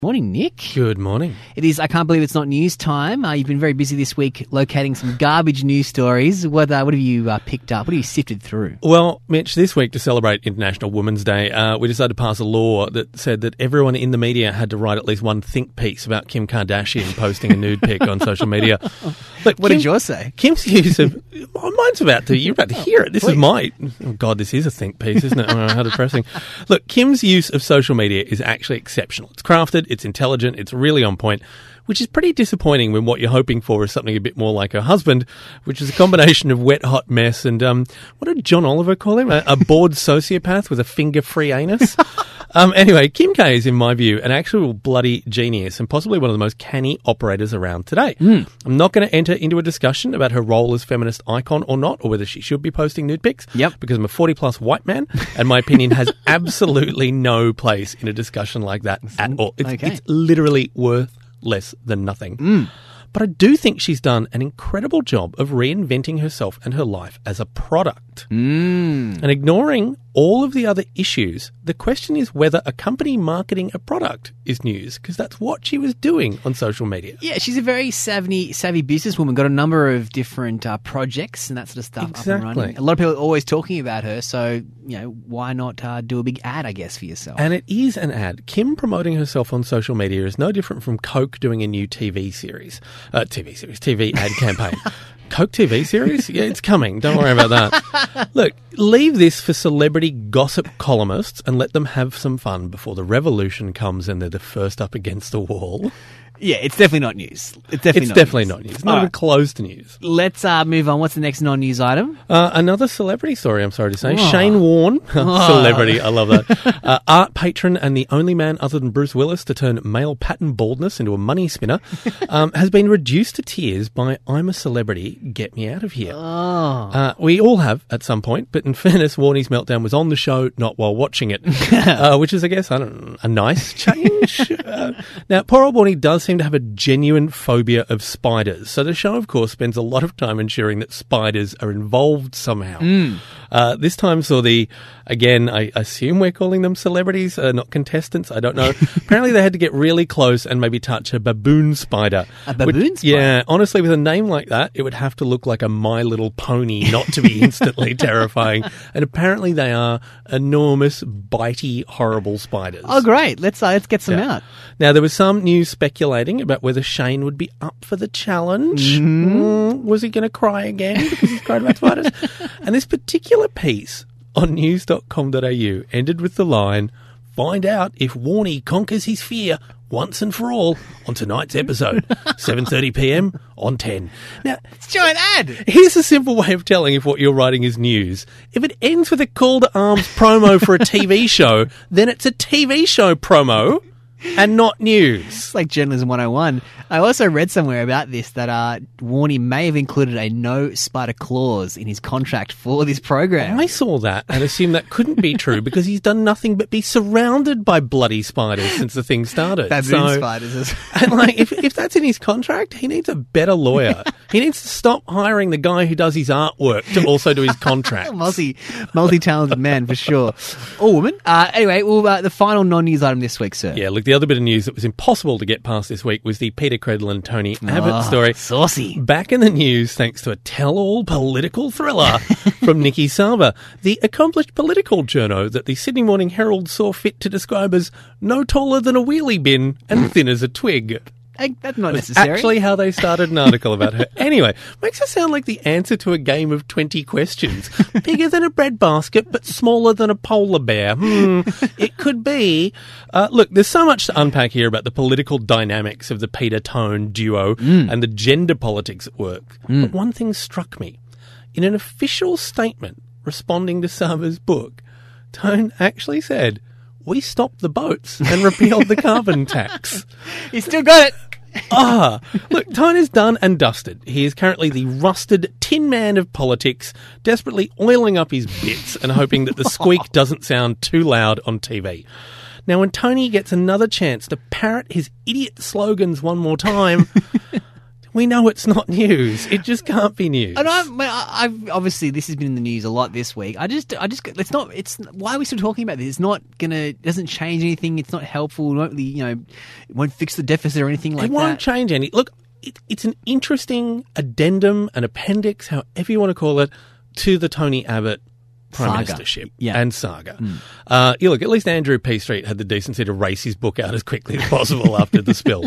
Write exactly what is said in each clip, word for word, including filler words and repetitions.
Morning, Nick. Good morning. It is, I can't believe it's not news time. Uh, you've been very busy this week locating some garbage news stories. What, uh, what have you uh, picked up? What have you sifted through? Well, Mitch, this week to celebrate International Women's Day, uh, we decided to pass a law that said that everyone in the media had to write at least one think piece about Kim Kardashian posting a nude pic on social media. Look, what Kim, did yours say? Kim's use of... Oh, mine's about to... You're about to hear it. This Please. is my... Oh, God, this is a think piece, isn't it? Oh, how depressing. Look, Kim's use of social media is actually exceptional. It's crafted, it's intelligent, it's really on point, which is pretty disappointing when what you're hoping for is something a bit more like her husband, which is a combination of wet, hot mess and, um, what did John Oliver call him? A, a bored sociopath with a finger-free anus? um, anyway, Kim K is, in my view, an actual bloody genius and possibly one of the most canny operators around today. Mm. I'm not going to enter into a discussion about her role as feminist icon or not, or whether she should be posting nude pics, yep. because I'm a forty-plus white man, and my opinion has absolutely no place in a discussion like that at all. It's, okay. it's literally worth less than nothing. Mm. But I do think she's done an incredible job of reinventing herself and her life as a product. Mm. And ignoring all of the other issues, the question is whether a company marketing a product is news, because that's what she was doing on social media. Yeah, she's a very savvy savvy businesswoman, got a number of different uh, projects and that sort of stuff exactly. up and running. A lot of people are always talking about her, so you know why not uh, do a big ad, I guess, for yourself? And it is an ad. Kim promoting herself on social media is no different from Coke doing a new T V series. Uh, T V series, T V ad campaign. Coke T V series? Yeah, it's coming. Don't worry about that. Look, leave this for celebrity gossip columnists and let them have some fun before the revolution comes and they're the first up against the wall. Yeah, it's definitely not news. It's definitely, it's not, definitely news. not news. It's not All even right. close to news. Let's uh, move on. What's the next non-news item? Uh, another celebrity story, I'm sorry to say. Oh. Shane Warne, Oh. celebrity, I love that. Uh, art patron and the only man other than Bruce Willis to turn male pattern baldness into a money spinner, um, has been reduced to tears by I'm a celebrity, get me out of here. Oh. Uh, we all have at some point, but in fairness, Warnie's meltdown was on the show, not while watching it, uh, which is, I guess, I don't know, a nice change. uh, now, poor old Warnie does seem to have a genuine phobia of spiders. So the show, of course, spends a lot of time ensuring that spiders are involved somehow. Mm. Uh, this time saw the, again, I assume we're calling them celebrities, uh, not contestants. I don't know. Apparently they had to get really close and maybe touch a baboon spider. A baboon Which, spider? Yeah, honestly, with a name like that, it would have to look like a My Little Pony not to be instantly terrifying. And apparently they are enormous, bitey, horrible spiders. Oh, great. Let's, uh, let's get some Yeah. out. Now, there was some news speculating about whether Shane would be up for the challenge. Mm-hmm. Mm, was he going to cry again because he's cried about spiders? And this particular piece on news dot com dot a u ended with the line, find out if Warnie conquers his fear once and for all on tonight's episode, seven thirty p m on ten. Now, Let's show an ad. here's a simple way of telling if what you're writing is news. If it ends with a call to arms promo for a T V show, then it's a T V show promo and not news. It's like Journalism one oh one. I also read somewhere about this that uh, Warnie may have included a no spider clause in his contract for this program. I saw that and assumed that couldn't be true because he's done nothing but be surrounded by bloody spiders since the thing started. Baboon So- spiders. And like, if if that's in his contract, he needs a better lawyer. He needs to stop hiring the guy who does his artwork to also do his contract. multi, multi-talented man for sure. Or woman. Uh, anyway, well, uh, the final non-news item this week, sir. Yeah, look, the other bit of news that was impossible to get past this week was the Peter Credlin and Tony Abbott Oh, story. Saucy. Back in the news thanks to a tell-all political thriller from Nikki Sava, the accomplished political journo that the Sydney Morning Herald saw fit to describe as no taller than a wheelie bin and thin as a twig. Hey, that's not That's necessary. actually how they started an article about her. Anyway, makes her sound like the answer to a game of twenty questions. Bigger than a bread basket, but smaller than a polar bear. Hmm, it could be. Uh, look, there's so much to unpack here about the political dynamics of the Peter-Tone duo Mm. and the gender politics at work. Mm. But one thing struck me. In an official statement responding to Sava's book, Tone actually said, we stopped the boats and repealed the carbon tax. You still got it. Ah, look, Tone is done and dusted. He is currently the rusted tin man of politics, desperately oiling up his bits and hoping that the squeak doesn't sound too loud on T V. Now, when Tony gets another chance to parrot his idiot slogans one more time, do We know it's not news. It just can't be news. And I'm, I- I've obviously this has been in the news a lot this week. I just, I just, it's not. It's why are we still talking about this? It's not gonna. It doesn't change anything. It's not helpful. It won't, really, you know, it won't fix the deficit or anything like it won't that. change any. Look, it, it's an interesting addendum, an appendix, however you want to call it, to the Tony Abbott Prime Saga. Ministership Yeah. and saga. Mm. Uh, you look, at least Andrew P. Street had the decency to race his book out as quickly as possible after the spill.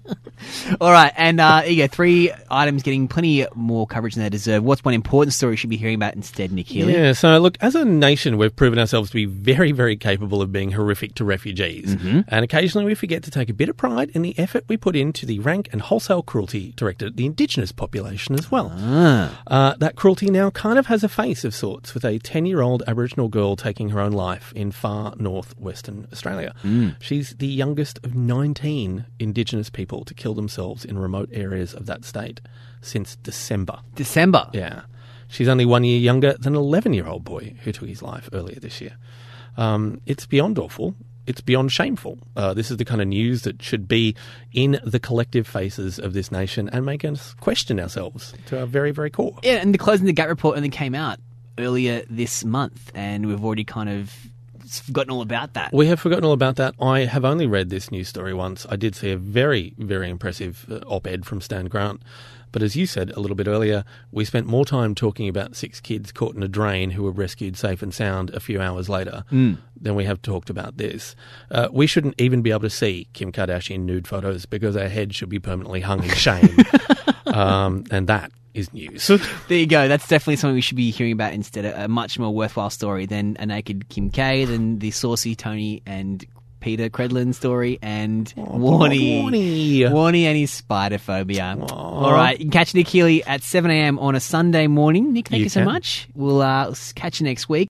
All right, and uh, you go three items getting plenty more coverage than they deserve. What's one important story we should be hearing about instead, Nick Healy? Yeah, so look, as a nation, we've proven ourselves to be very, very capable of being horrific to refugees. Mm-hmm. And occasionally we forget to take a bit of pride in the effort we put into the rank and wholesale cruelty directed at the Indigenous population as well. Ah. Uh, that cruelty now kind of has a face of sorts, with a ten-year-old Aboriginal girl taking her own life in far north-western Australia. Mm. She's the youngest of nineteen Indigenous people to kill themselves in remote areas of that state since December. December? Yeah. She's only one year younger than an eleven-year-old boy who took his life earlier this year. Um, it's beyond awful. It's beyond shameful. Uh, this is the kind of news that should be in the collective faces of this nation and make us question ourselves to our very, very core. Yeah, and the Closing the Gap report only came out earlier this month, and we've already kind of forgotten all about that. We have forgotten all about that. I have only read this news story once. I did see a very, very impressive uh, op-ed from Stan Grant. But as you said a little bit earlier, we spent more time talking about six kids caught in a drain who were rescued safe and sound a few hours later mm. than we have talked about this. Uh, we shouldn't even be able to see Kim Kardashian nude photos because our head should be permanently hung in shame. um, and that is news. There you go. That's definitely something we should be hearing about instead. A much more worthwhile story than a naked Kim K, than the saucy Tony and Peter Credlin story, and oh, Warnie. Warnie. Warnie and his spider phobia. Aww. All right. You can catch Nick Healy at seven a.m. on a Sunday morning. Nick, thank you, you so much. We'll uh, catch you next week.